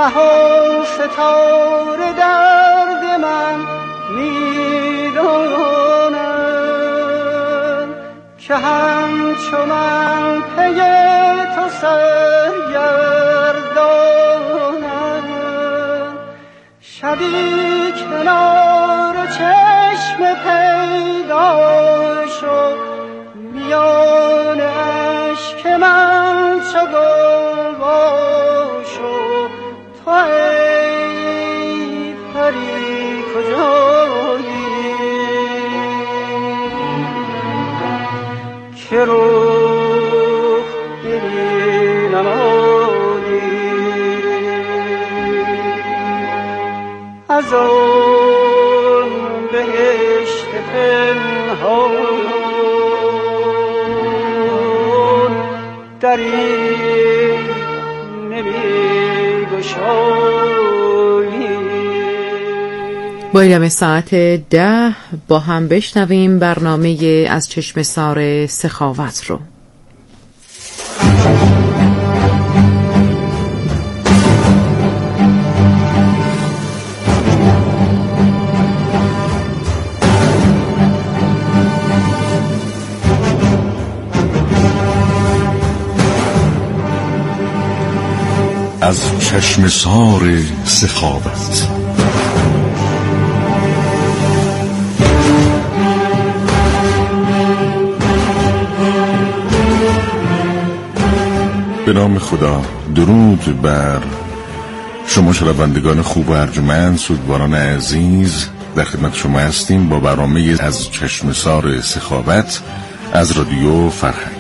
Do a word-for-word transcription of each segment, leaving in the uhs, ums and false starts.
مها ستاره درد من میدانم که همچو من پی تو سرگردانم. شبی کنار چشم پیدا شد میان اشک من چو گل باشو. تو ای پری کجایی که روح دلی نمانی از آن بهشت پنهان دری نمی گشایی. با ایرم ساعت ده با هم بشنویم برنامه از چشمه‌سار سخاوت رو. از چشمه‌سار سخاوت. به نام خدا. درود بر شما شنوندگان خوب و ارجمند، سودباران عزیز. در خدمت شما هستیم با برنامه از چشمه‌سار سخاوت از رادیو فرهنگ.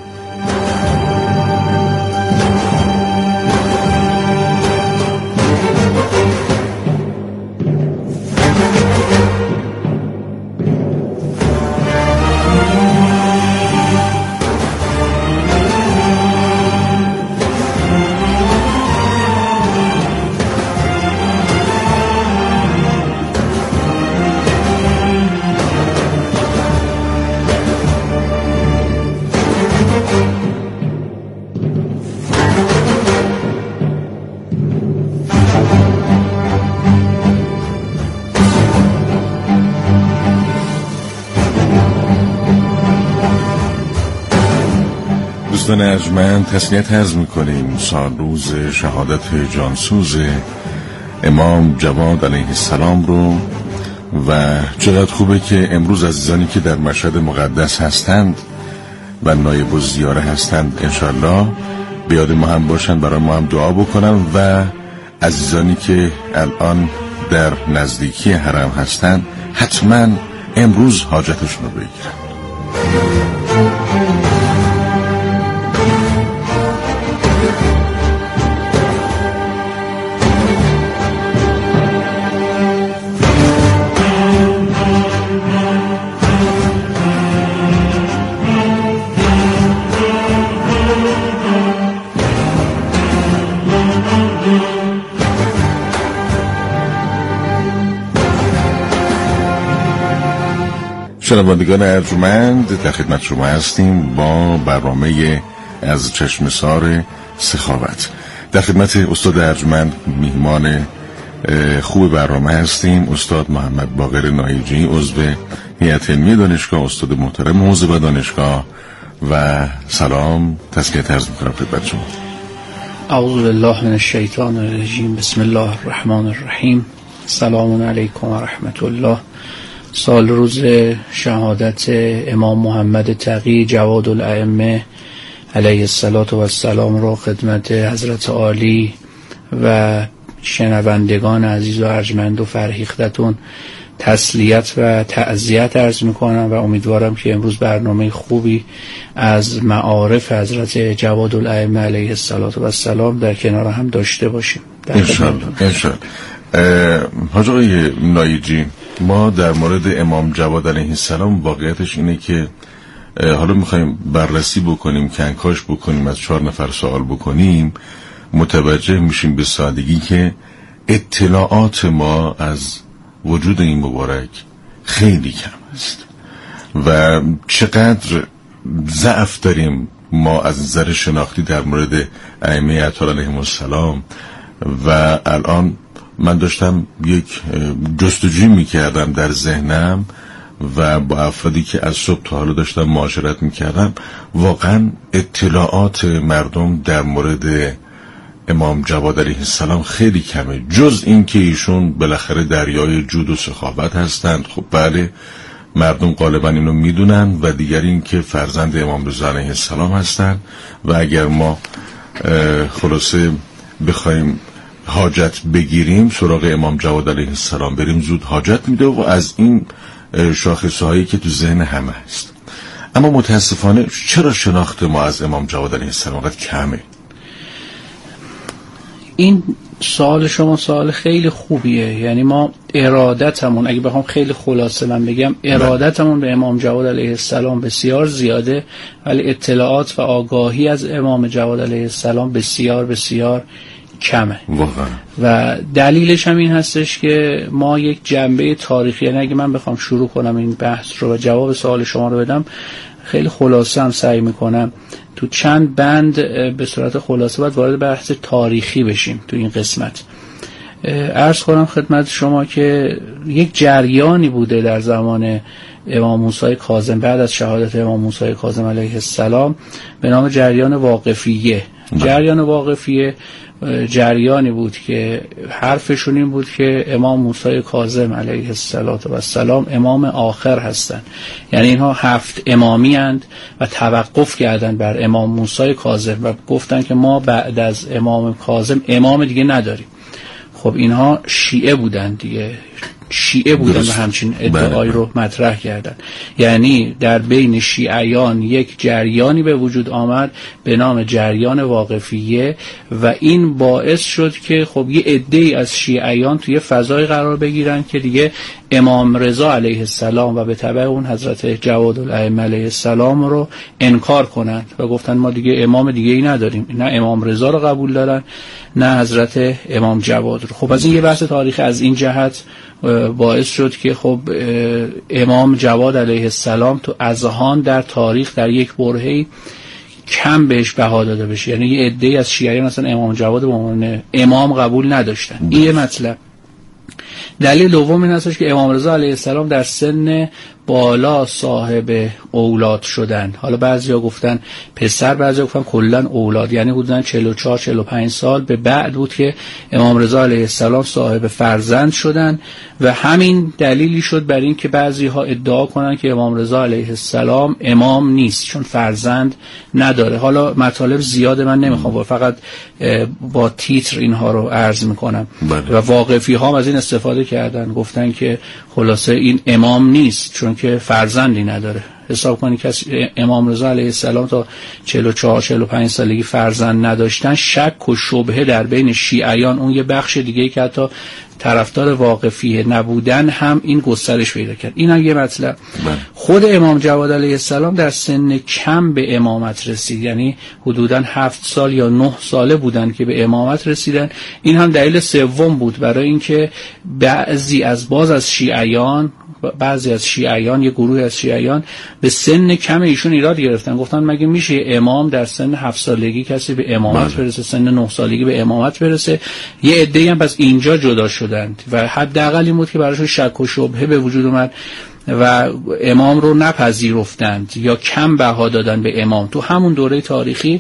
دوستان ارجمند، تسلیت عرض می‌کنیم سال روز شهادت جانسوز امام جواد علیه السلام رو و چقدر خوبه که امروز عزیزانی که در مشهد مقدس هستند و نایب الزیاره هستند انشالله به یاد ما هم باشن، برای ما هم دعا بکنن و عزیزانی که الان در نزدیکی حرم هستند حتما امروز حاجتشون رو بگیرن. شنوندگان ارجمند، در خدمت شما هستیم با برنامه از چشمه‌سار سخاوت. در خدمت استاد ارجمند میهمان خوب برنامه هستیم استاد محمد باقر نایجی، عضو هیئت علمی دانشگاه، استاد محترم حوزه و دانشگاه و سلام تسلیت عرض می‌کنم خدمت شما. اعوذ بالله من الشیطان الرجیم. بسم الله الرحمن الرحیم. سلام علیکم و رحمت الله. سال روز شهادت امام محمد تقی جواد الائمه علیه الصلاة و السلام رو خدمت حضرت عالی و شنوندگان عزیز و ارجمند و فرهیختتون تسلیت و تعزیت عرض میکنم و امیدوارم که امروز برنامه خوبی از معارف حضرت جواد الائمه علیه الصلاة و السلام در کنار هم داشته باشیم. انشالله انشالله. حاج آقای نایجی، ما در مورد امام جواد علیه السلام واقعیتش اینه که حالا میخوایم بررسی بکنیم، کنکاش بکنیم، از چهار نفر سوال بکنیم، متوجه میشیم به سادگی که اطلاعات ما از وجود این مبارک خیلی کم است و چقدر ضعف داریم ما از نظر شناختی در مورد ائمه اطهار علیهم السلام و الان من داشتم یک جستجوی میکردم در ذهنم و با افرادی که از صبح تا حالا داشتم معاشرت میکردم، واقعا اطلاعات مردم در مورد امام جواد علیه السلام خیلی کمه، جز این که ایشون بالاخره دریای جود و سخاوت هستند. خب بله، مردم غالبا اینو میدونن، و دیگر این که فرزند امام رضا علیه السلام هستند. و اگر ما خلاصه بخوایم حاجت بگیریم سراغ امام جواد علیه السلام بریم، زود حاجت میده و از این شاخصه هایی که تو ذهن همه هست. اما متاسفانه چرا شناخت ما از امام جواد علیه السلام قد کمه؟ این سوال شما سوال خیلی خوبیه. یعنی ما ارادتمون، اگه بخوام خیلی خلاصه من بگم، ارادتمون به امام جواد علیه السلام بسیار زیاده، ولی اطلاعات و آگاهی از امام جواد علیه السلام بسیار بسیار کمه. واقعا. و دلیلش هم این هستش که ما یک جنبه تاریخی، یعنی اگه من بخوام شروع کنم این بحث رو و جواب سوال شما رو بدم، خیلی خلاصه هم سعی میکنم تو چند بند به صورت خلاصه باید وارد بحث تاریخی بشیم تو این قسمت. عرض کنم خدمت شما که یک جریانی بوده در زمان امام موسی کاظم بعد از شهادت امام موسی کاظم علیه السلام به نام جریان واقفیه. جریان واقفیه جریانی بود که حرفشون این بود که امام موسی کاظم علیه السلام امام آخر هستند. یعنی اینها هفت امامی اند و توقف کردند بر امام موسی کاظم و گفتن که ما بعد از امام کاظم امام دیگه نداریم. خب اینها شیعه بودند دیگه، شیعه بودن و همچین ادعایی رو مطرح کردن. یعنی در بین شیعیان یک جریانی به وجود آمد به نام جریان واقفیه و این باعث شد که خب یه عده‌ای از شیعیان توی فضای قرار بگیرن که دیگه امام رضا علیه السلام و به تبع اون حضرت جواد الائمه علیه السلام رو انکار کنند و گفتن ما دیگه امام دیگه ای نداریم، نه امام رضا رو قبول دارن نه حضرت امام جواد رو. خب از این یه بحث تاریخی از این جهت باعث شد که خب امام جواد علیه السلام تو اذهان در تاریخ در یک برهه‌ای کم بهش بها داده بشه. یعنی یه عده‌ای از شیعیان مثلا امام جواد به عنوان امام قبول نداشتن. این یه مطلب. دلیل دوم این هستش که امام رضا علیه السلام در سن بالا صاحب اولاد شدن. حالا بعضیا گفتن پسر، بعضیا گفتن کلا اولاد، یعنی حدوداً چهل و چهار چهل و پنج سال به بعد بود که امام رضا علیه السلام صاحب فرزند شدن و همین دلیلی شد بر این که بعضی ها ادعا کنن که امام رضا علیه السلام امام نیست چون فرزند نداره. حالا مطالب زیاده من نمیخوام، فقط با تیتر اینها رو عرض میکنم. بله. و واقفی ها از این استفاده کردن، گفتن که خلاصه این امام نیست چون که فرزندی نداره. حساب کنید که امام رضا علیه السلام تا چهل و چهار چهل و پنج سالگی فرزند نداشتن. شک و شبهه در بین شیعیان، اون یه بخش دیگه که حتی طرفدار واقفیه نبودن، هم این گسترش پیدا کرد. این هم یه مطلب. خود امام جواد علیه السلام در سن کم به امامت رسید، یعنی حدوداً هفت سال یا نه ساله بودن که به امامت رسیدن. این هم دلیل سوم بود برای اینکه بعضی از باز از شیعیان بعضی از شیعیان یه گروه از شیعیان به سن کم ایشون ایراد گرفتن، گفتن مگه میشه امام در سن هفت سالگی کسی به امامت بله. برسه، سن نه سالگی به امامت برسه؟ یه عده‌ای هم پس اینجا جدا شدند و حداقل این بود که براشون شک و شبهه به وجود اومد و امام رو نپذیرفتند یا کم بها دادن به امام تو همون دوره تاریخی.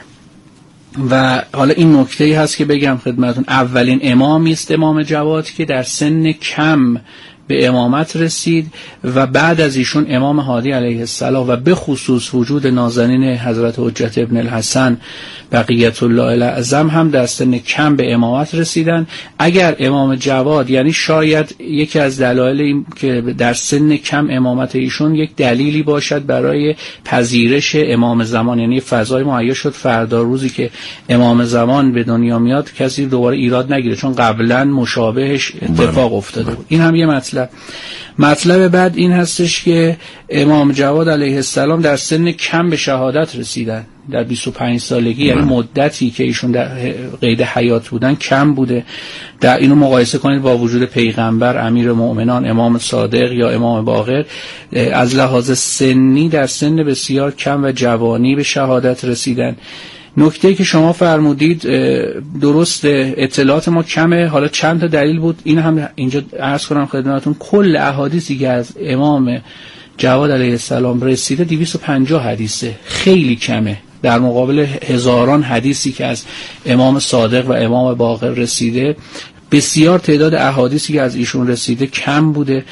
و حالا این نکته‌ای هست که بگم خدمتون، اولین امامی است امام جواد که در سن کم به امامت رسید و بعد از ایشون امام هادی علیه السلام و به خصوص وجود نازنین حضرت حجت ابن الحسن بقیت الله الاعظم هم در سن کم به امامت رسیدن. اگر امام جواد، یعنی شاید یکی از دلایل این که در سن کم امامت ایشون یک دلیلی باشد برای پذیرش امام زمان، یعنی فضای مهیا شد فردا روزی که امام زمان به دنیا میاد کسی دوباره ایراد نگیره چون قبلا مشابهش اتفاق افتاده بود. این هم یه مطلب. مطلب بعد این هستش که امام جواد علیه السلام در سن کم به شهادت رسیدن، در بیست و پنج سالگی، یعنی مدتی که ایشون در قید حیات بودن کم بوده. در اینو مقایسه کنید با وجود پیغمبر، امیر مؤمنان، امام صادق یا امام باقر، از لحاظ سنی در سن بسیار کم و جوانی به شهادت رسیدن. نکته که شما فرمودید درست، اطلاعات ما کمه. حالا چند تا دلیل بود، این هم اینجا عرض کنم خدمتتون. کل احادیثی که از امام جواد علیه السلام رسیده دویست و پنجاه حدیثه، خیلی کمه در مقابل هزاران حدیثی که از امام صادق و امام باقر رسیده. بسیار تعداد احادیثی که از ایشون رسیده کم بوده.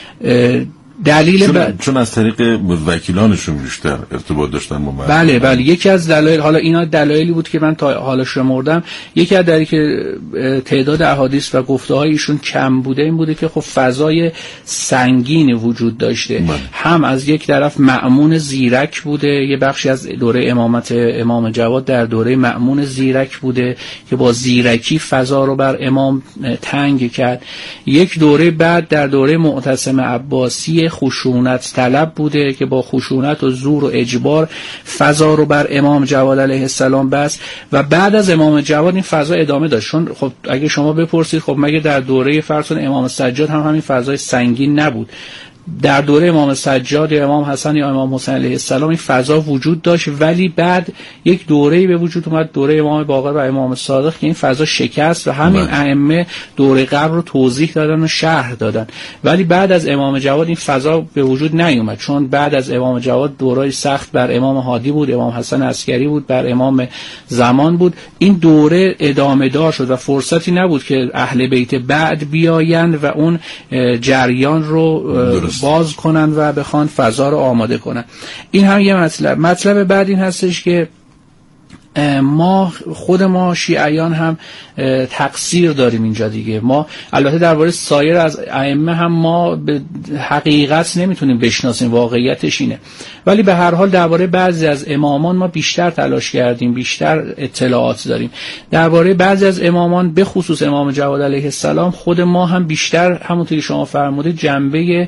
دلیل چون, ب... چون از طریق وکیلانشون بیشتر ارتباط داشتن با مردم. بله بله، یکی از دلایل، حالا اینا دلایلی بود که من تا حالا شمردم، یکی از دلایلی که تعداد احادیث و گفته های ایشون کم بوده این بوده که خب فضای سنگین وجود داشته. بله. هم از یک طرف مأمون زیرک بوده، یه بخشی از دوره امامت امام جواد در دوره مأمون زیرک بوده که با زیرکی فضا رو بر امام تنگ کرد. یک دوره بعد در دوره معتصم عباسی خشونت طلب بوده که با خشونت و زور و اجبار فضا رو بر امام جواد علیه السلام بست و بعد از امام جواد این فضا ادامه داشت. چون خب اگه شما بپرسید خب مگه در دوره فرسون امام سجاد هم همین فضای سنگین نبود؟ در دوره امام سجاد یا امام حسن یا امام حسین علیه السلام این فضا وجود داشت، ولی بعد یک دوره‌ای به وجود اومد، دوره امام باقر و امام صادق، که این فضا شکست و همین ائمه دوره قبل رو توضیح دادن و شرح دادن. ولی بعد از امام جواد این فضا به وجود نیومد، چون بعد از امام جواد دورای سخت بر امام هادی بود، امام حسن عسکری بود، بر امام زمان بود. این دوره ادامه دار شد و فرصتی نبود که اهل بیت بعد بیایند و اون جریان رو درست باز کنن و بخوان فضا رو آماده کنن. این هم یه مطلب. مطلب بعد این هستش که ما خود ما شیعیان هم تقصیر داریم اینجا دیگه. ما البته درباره سایر از ائمه هم ما به حقیقت نمیتونیم بشناسیم، واقعیتش اینه، ولی به هر حال درباره بعضی از امامان ما بیشتر تلاش کردیم، بیشتر اطلاعات داریم. درباره بعضی از امامان به خصوص امام جواد علیه السلام خود ما هم بیشتر، همونطوری که شما فرمودید، جنبه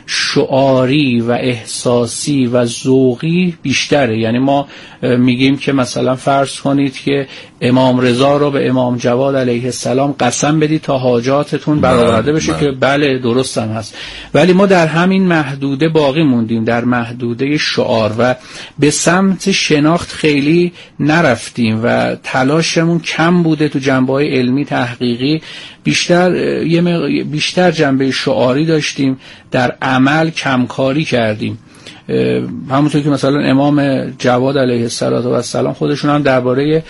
شعاری و احساسی و ذوقی بیشتره. یعنی ما میگیم که مثلا فرض کنید که امام رضا رو به امام جواد علیه السلام قسم بدید تا حاجاتتون برآورده بشه، که بله درست هم هست، ولی ما در همین محدوده باقی موندیم، در محدوده شعار و به سمت شناخت خیلی نرفتیم و تلاشمون کم بوده تو جنبه‌های علمی تحقیقی. بیشتر یه بیشتر جنبه شعاری داشتیم، در عمل کمکاری کردیم. همونطور که مثلا امام جواد علیه السلام خودشون هم درباره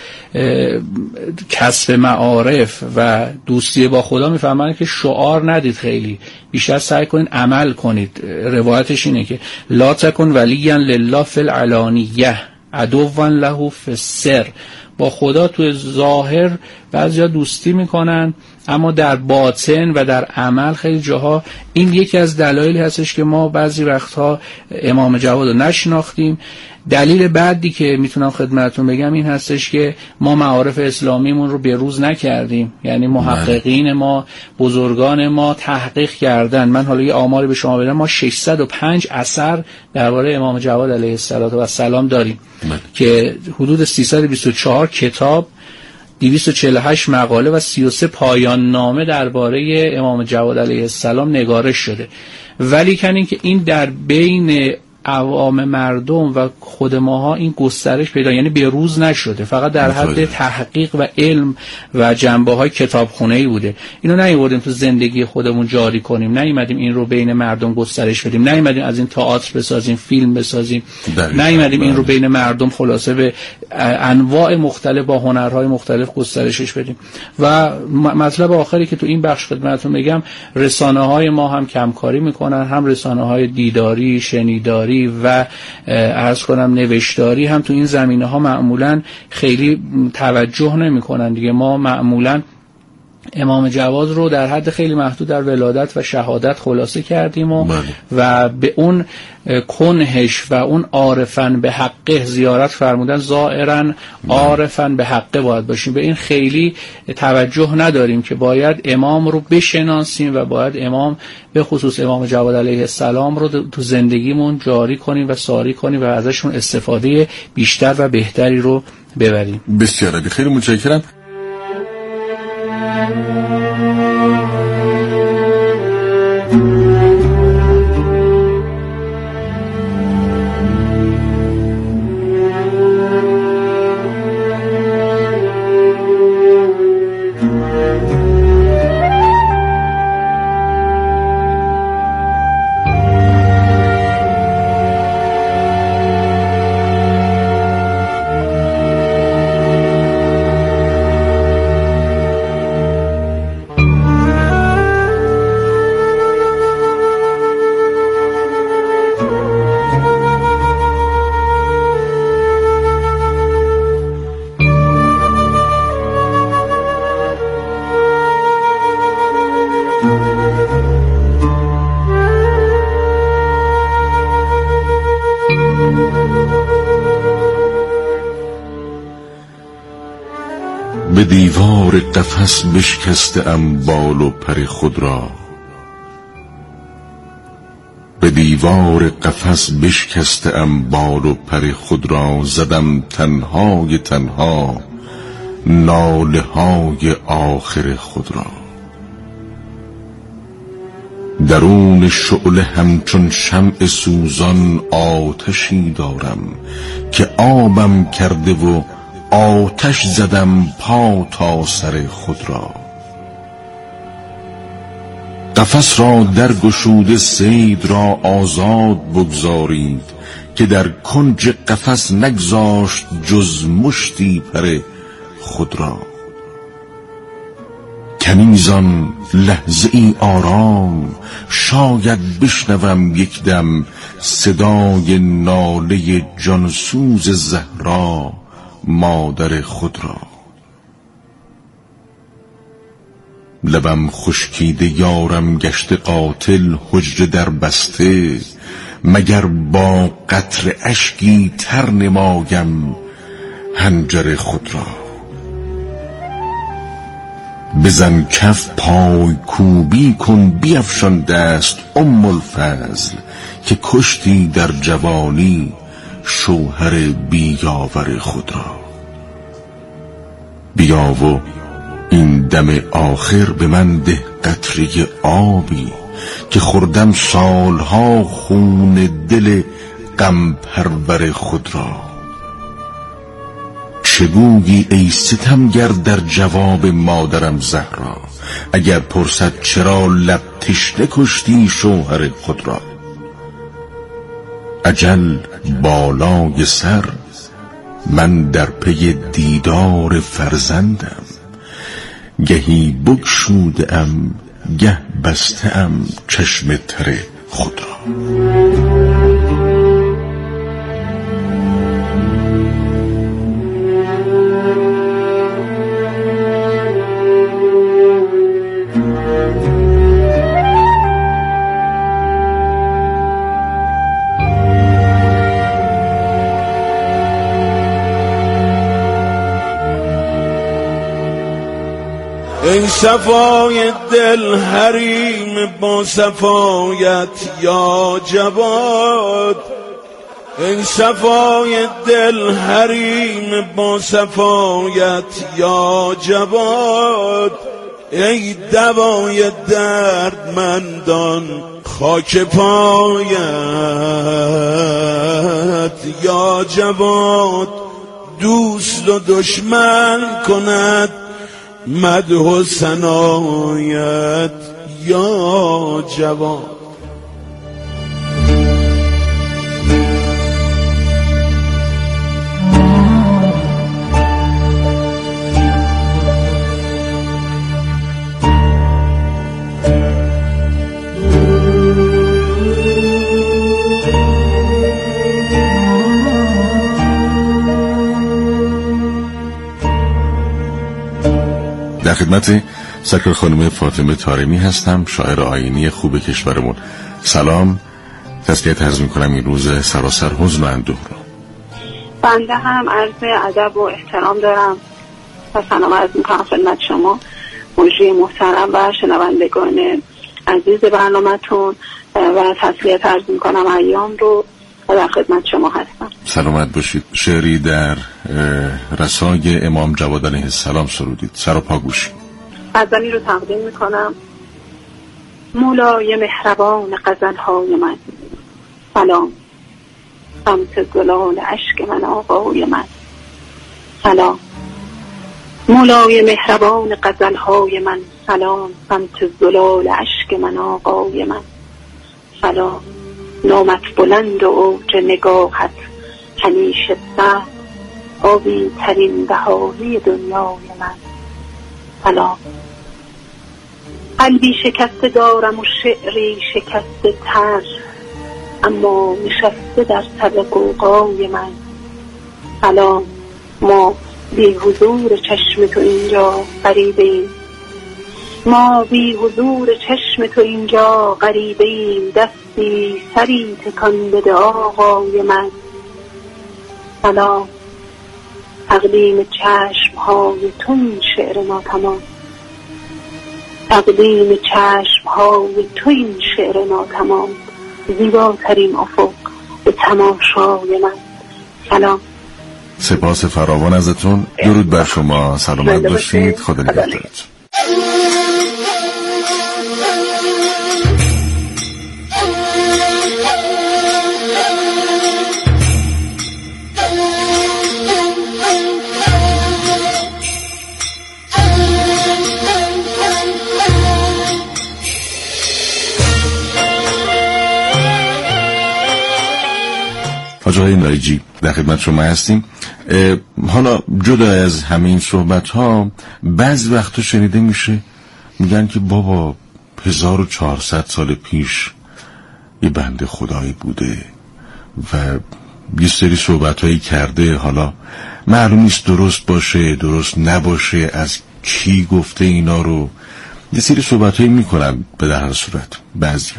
کسب معارف و دوستی با خدا میفهمن که شعار ندید، خیلی بیشتر سعی کنید عمل کنید. روایتش اینه که لا تکن ولیا لله فی العلانیه عدوا له فی السر. با خدا تو ظاهر بعضیا دوستی میکنن، اما در باطن و در عمل خیلی جاها. این یکی از دلایلی هستش که ما بعضی وقتها امام جواد رو نشناختیم. دلیل بعدی که میتونم خدمتتون بگم این هستش که ما معارف اسلامیمون رو به روز نکردیم. یعنی محققین ما، بزرگان ما تحقیق کردن. من حالا یه آماری به شما بدم، ما ششصد و پنج اثر درباره امام جواد علیه السلام داریم من. که حدود سیصد و بیست و چهار کتاب، دویست و چهل و هشت مقاله و سی و سه پایان نامه درباره امام جواد علیه السلام نگارش شده. ولی کنین که این در بین عوام مردم و خود ماها این گسترش پیدا، یعنی به روز نشده، فقط در حد تحقیق و علم و جنبه های کتابخونه‌ای بوده. اینو نیوردیم تو زندگی خودمون جاری کنیم، نیومدیم این رو بین مردم گسترش بدیم، نیومدیم از این تئاتر بسازیم، فیلم بسازیم، نیومدیم این رو بین مردم خلاصه به انواع مختلف با هنرهای مختلف گسترشش بدیم. و مطلب آخری که تو این بخش خدمتتون بگم، رسانه‌های ما هم کمکاری میکنن، هم رسانه‌های دیداری، شنیداری و عرض کنم نوشتاری هم تو این زمینه ها معمولا خیلی توجه نمی کنن دیگه. ما معمولا امام جواد رو در حد خیلی محدود در ولادت و شهادت خلاصه کردیم و, و به اون کنهش و اون عارفن به حقه زیارت فرمودن، زائرن عارفن به حقه باید باشیم. به این خیلی توجه نداریم که باید امام رو بشناسیم و باید امام به خصوص امام جواد علیه السلام رو تو زندگیمون جاری کنیم و ساری کنیم و ازشون استفاده بیشتر و بهتری رو ببریم. بسیار عالی، خیلی متشکرم. به دیوار قفس بشکسته ام بال و پر خود را، به دیوار قفس بشکسته ام بال و پر خود را، زدم تنهای تنها ناله های آخر خود را. درون شعله همچون شمع سوزان آتشی دارم که آبم کرده و آتش زدم پا تا سر خود را. قفس را در گشوده صید را آزاد بگذارید که در کنج قفس نگذاشت جز مشتی پر خود را. کنیزان لحظه ای آرام، شاید بشنوم یک دم صدای ناله جانسوز زهرا مادر خود را. لبم خشکیده یارم گشته قاتل حجره در بسته، مگر با قطر اشکی تر نمایم حنجر خود را. بزن کف پای کوبی کن بیفشان دست ام الفضل که کشتی در جوانی شوهر بیاور خود را. بیا و این دم آخر به من ده قطره آبی که خوردم سالها خون دل غم پرور خود را. چه گویی ای ستمگر در جواب مادرم زهرا، اگر پرسد چرا لب تشنه کشتی شوهر خود را. اجل بالای سر من در پی دیدار فرزندم، گهی بگشوده ام گه بسته ام چشم تر خود را. ای صفای دل حریم با صفایت یا جواد، ای صفای دل حریم با صفایت یا جواد، ای دوای دردمندان خاک پایت یا جواد. دوست و دشمن کند مدح و ثنایت یا جواد. در خدمت سرکار خانم فاطمه طارمی هستم، شاعر آیینی خوب کشورمون. سلام، تسلیت عرض میکنم این روز سراسر حزن و اندوه رو. بنده هم عرض ادب و احترام دارم و سلام عرض میکنم خدمت شما مجری محترم و شنوندگان عزیز برنامه‌تون و تسلیت عرض میکنم ایام رو و در خدمت شما هستم. سلامت باشید. شعری در رسای امام جواد علیه السلام سرودید، سر و پا گوشی. غزلی رو تقدیم میکنم. مولای مهربان غزل‌های من سلام، سمت زلال اشک من آقای من سلام. مولای مهربان غزل‌های من سلام، سمت زلال اشک من آقای من سلام. نامت بلند و اوج نگاهت همیشه سر، آبی ترین بهاری دنیای من سلام. قلبی شکسته دارم و شعری شکسته تر، اما نشسته در سر غوغای من سلام. ما بی حضور چشم تو اینجا غریبه ایم، ما بی حضور چشم تو اینجا غریبه ایم. دستی سری تکان بده آقای من سلام. تقدیم چشم های تو این شعر ناتمام، تقدیم چشم های تو این شعر ناتمام، زیباترین افق به تماشای من. سلام. سپاس فراوان ازتون. درود بر شما. سلامت باشید. خدا نگهدارتون. حاج آقای نایجی در خدمت شما هستیم. حالا جدا از همین صحبت ها بعض وقتا شنیده میشه میگن که بابا هزار و چهارصد سال پیش یه بنده خدایی بوده و یه سری صحبت هایی کرده، حالا معلوم نیست درست باشه درست نباشه، از کی گفته اینا رو، یه سری صحبت هایی میکنن. به در هر صورت بعضی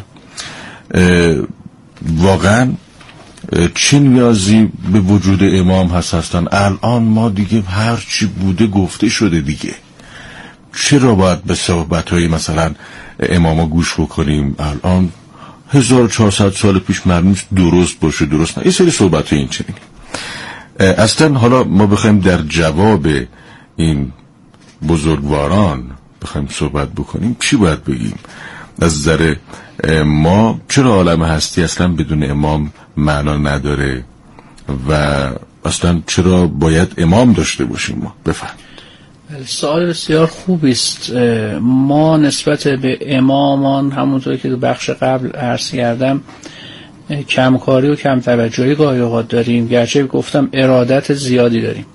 واقعا چه نیازی به وجود امام هست هستن؟ الان ما دیگه هر چی بوده گفته شده دیگه، چرا باید به صحبت‌های مثلا اماما گوش بکنیم؟ الان هزار و چهارصد سال پیش معلوم درست باشه درست نه، یه سری صحبت‌های این چنینی. اصلا حالا ما بخوایم در جواب این بزرگواران بخوایم صحبت بکنیم چی باید بگیم؟ از نظر ما چرا عالم هستی اصلا بدون امام معنا نداره و اصلا چرا باید امام داشته باشیم؟ ما بفهم. سوال بسیار خوبی است. ما نسبت به امامان همونطور که تو بخش قبل عرض کردم کمکاری و کم توجهی گاهی اوقات داریم، گرچه گفتم ارادت زیادی داریم،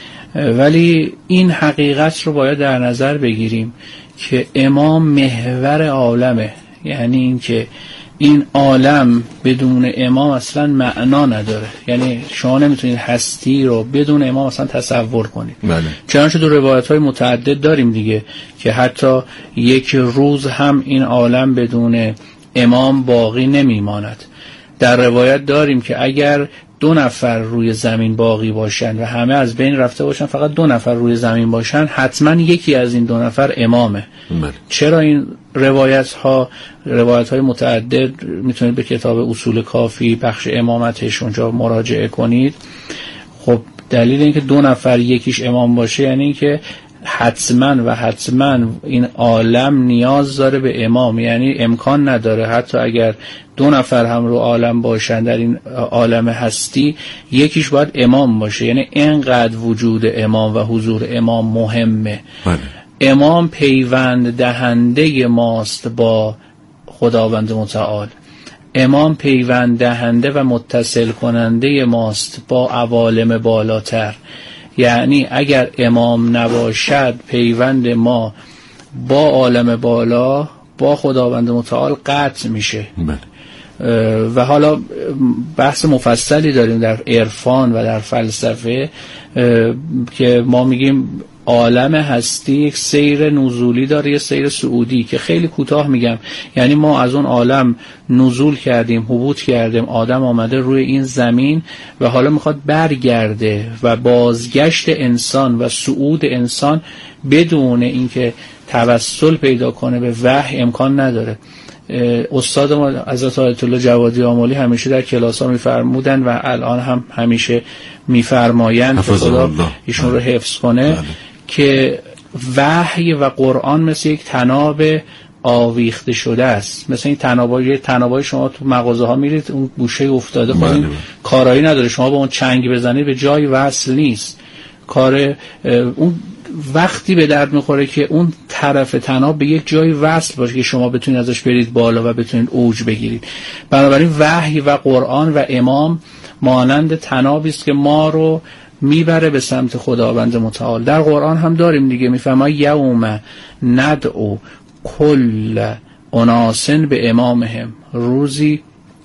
ولی این حقیقت رو باید در نظر بگیریم که امام محور عالمه. یعنی این که این عالم بدون امام اصلا معنا نداره، یعنی شما نمیتونید هستی رو بدون امام اصلا تصور کنید. بله. چنانچه در روایت های متعدد داریم دیگه که حتی یک روز هم این عالم بدون امام باقی نمیماند. در روایت داریم که اگر دو نفر روی زمین باقی باشن و همه از بین رفته باشن، فقط دو نفر روی زمین باشن، حتما یکی از این دو نفر امامه. بله. چرا این روایت ها روایت های متعدد میتونید به کتاب اصول کافی بخش امامتش اونجا مراجعه کنید. خب دلیل اینکه دو نفر یکیش امام باشه یعنی اینکه حتما و حتما این عالم نیاز داره به امام، یعنی امکان نداره حتی اگر دو نفر هم رو عالم باشن در این عالم هستی یکیش باید امام باشه. یعنی اینقدر وجود امام و حضور امام مهمه. بله. امام پیوند دهنده ماست با خداوند متعال، امام پیوند دهنده و متصل کننده ماست با عوالم بالاتر. یعنی اگر امام نباشد پیوند ما با عالم بالا با خداوند متعال قطع میشه. بله. و حالا بحث مفصلی داریم در عرفان و در فلسفه که ما میگیم عالم هستی یک سیر نزولی داره، یک سیر صعودی، که خیلی کوتاه میگم. یعنی ما از اون عالم نزول کردیم، هبوط کردیم، آدم آمده روی این زمین و حالا میخواد برگرده و بازگشت انسان و صعود انسان بدون اینکه توسل پیدا کنه به وحی امکان نداره. استاد ما حضرت آیت الله جوادی آملی همیشه در کلاس ها میفرمودن و الان هم همیشه میفرمایند که خدا ایشون رو حفظ کنه. بله. که وحی و قرآن مثل یک طناب آویخته شده است. مثل این طنابای طنابای شما تو مغازه ها میرید اون گوشه افتاده، خب این کارایی نداره، شما با اون چنگ بزنید به جای وصل نیست. کار اون وقتی به درد میخوره که اون طرف طناب به یک جای وصل باشه که شما بتونید ازش برید بالا و بتونید اوج بگیرید. بنابراین وحی و قرآن و امام مانند طنابی است که ما رو میبره به سمت خداوند متعال. در قرآن هم داریم دیگه، میفرماید یوم ندعو کل اناس به امامهم، روزی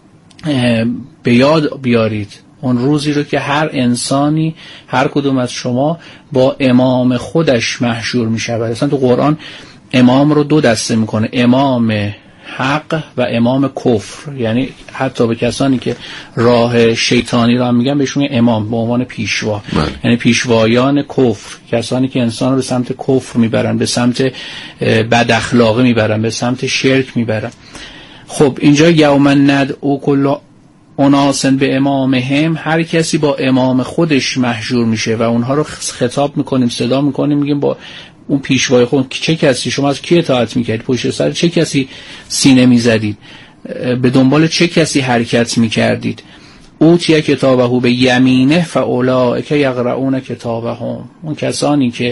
به یاد بیارید اون روزی رو که هر انسانی، هر کدوم از شما با امام خودش محشور می شود. اصلا تو قرآن امام رو دو دسته میکنه، امام حق و امام کفر، یعنی حتی به کسانی که راه شیطانی را میگن بهشون امام به عنوان پیشوا، یعنی پیشوایان کفر، کسانی که انسان رو به سمت کفر میبرن، به سمت بد اخلاقی میبرن، به سمت شرک میبرن. خب اینجا یوم ندعو کل اناس به امامهم، هر کسی با امام خودش محجور میشه و اونها رو خطاب میکنیم، صدا میکنیم، میگیم با اون پیشوای خود چه کسی، شما از کی اطاعت میکردید، پشت سر چه کسی سینه میزدید، به دنبال چه کسی حرکت میکردید. اوتی کتابه به یمینه فاولئک یقرؤون کتابهم، اون کسانی که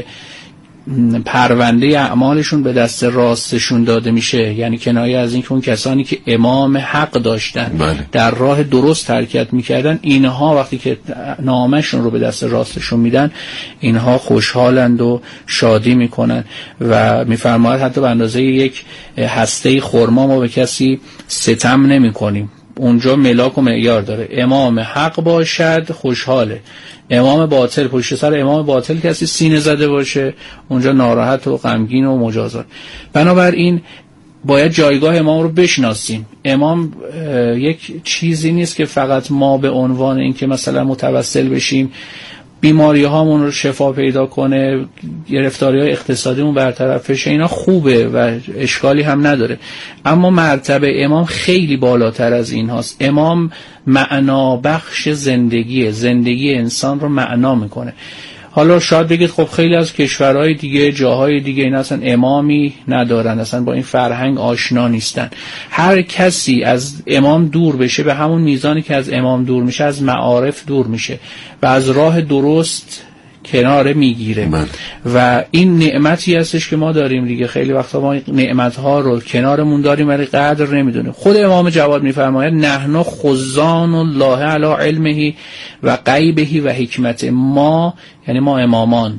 پرونده اعمالشون به دست راستشون داده میشه، یعنی کنایه از این که اون کسانی که امام حق داشتن بله. در راه درست حرکت میکردن، اینها وقتی که نامشون رو به دست راستشون میدن اینها خوشحالند و شادی میکنن و میفرماید حتی به اندازه یک هسته خرما ما به کسی ستم نمی کنیم. اونجا ملاک و معیار داره، امام حق باشد خوشحاله، امام باطل پشت سر امام باطل کسی سینه زده باشه اونجا ناراحت و غمگین و مجازات. بنابراین باید جایگاه امام رو بشناسیم. امام یک چیزی نیست که فقط ما به عنوان این که مثلا متوسل بشیم بیماری هامون رو شفا پیدا کنه، گرفتاری های اقتصادیمون برطرف بشه، اینا خوبه و اشکالی هم نداره، اما مرتبه امام خیلی بالاتر از این هاست. امام معنا بخش زندگیه، زندگی انسان رو معنا میکنه. حالا شاید بگید خب خیلی از کشورهای دیگه، جاهای دیگه این اصلا امامی ندارن، اصلا با این فرهنگ آشنا نیستن. هر کسی از امام دور بشه به همون میزانی که از امام دور میشه از معارف دور میشه و از راه درست کناره میگیره من. و این نعمتی هستش که ما داریم دیگه. خیلی وقتا ما نعمتها رو کنارمون داریم ولی قدر نمیدونیم. خود امام جواد میفرماید نحن خزان الله علی علمه و غیبه و حکمت، ما یعنی ما امامان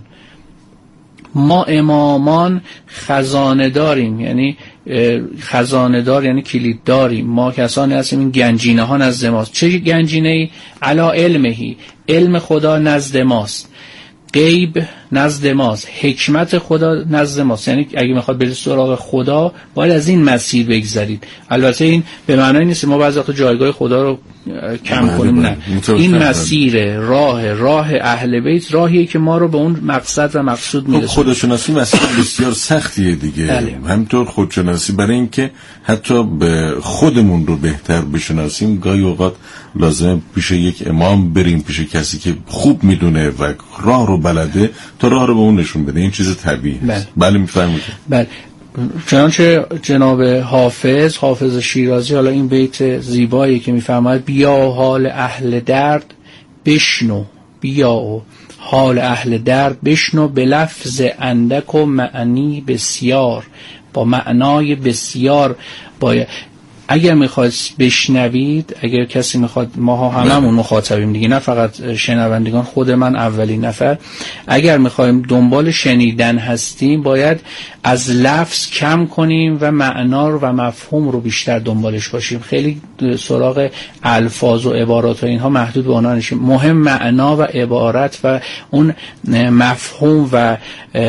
ما امامان خزانه داریم، یعنی خزانه دار یعنی کلید داریم، ما کسانی هستیم این گنجینه ها نزد ماست. چه گنجینه ای؟ علی علمه، علم خدا نزد ماست، غیب نزد ماست، حکمت خدا نزد ماست. یعنی اگه میخواد برید سراغ خدا باید از این مسیر بگذرید. البته این به معنی نیست ما بعضی وقتا جایگاه خدا رو کم کنیم، نه، این مسیر راه راه اهل بیت راهیه که ما رو به اون مقصد و مقصود میرسونه. خودشناسی مسئله بسیار سختیه دیگه. بله. همینطور خودشناسی برای اینکه حتی به خودمون رو بهتر بشناسیم گاهی اوقات لازم پیش یک امام بریم، پیش کسی که خوب میدونه و راه رو بلده تا راه رو به اون نشون بده. این چیز طبیعیه. بله, بله میفرمایید. بله. چنانچه جناب حافظ حافظ شیرازی حالا این بیت زیبایی که میفرماید بیا حال اهل درد بشنو، بیا حال اهل درد بشنو به لفظ اندک و معنی بسیار، با معنای بسیار. باید اگر میخواد بشنوید، اگر کسی میخواد، ما هممون مخاطبیم دیگه، نه فقط شنوندگان، خود من اولین نفر، اگر میخوایم دنبال شنیدن هستیم باید از لفظ کم کنیم و معنا رو و مفهوم رو بیشتر دنبالش باشیم. خیلی سراغ الفاظ و عبارات و اینها محدود به آنها نشیم. مهم معنا و عبارت و اون مفهوم و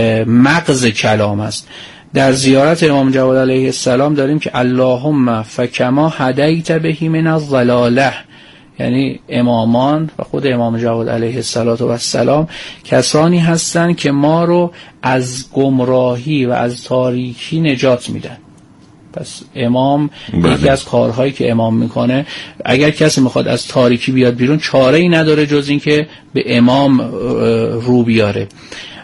مغز کلام است. در زیارت امام جواد علیه السلام داریم که اللهم فکما هدیت بهی من الضلاله، یعنی امامان و خود امام جواد علیه السلام کسانی هستند که ما رو از گمراهی و از تاریکی نجات میدن. پس امام بله. یکی از کارهایی که امام میکنه، اگر کسی میخواد از تاریکی بیاد بیرون چاره ای نداره جز این که به امام رو بیاره.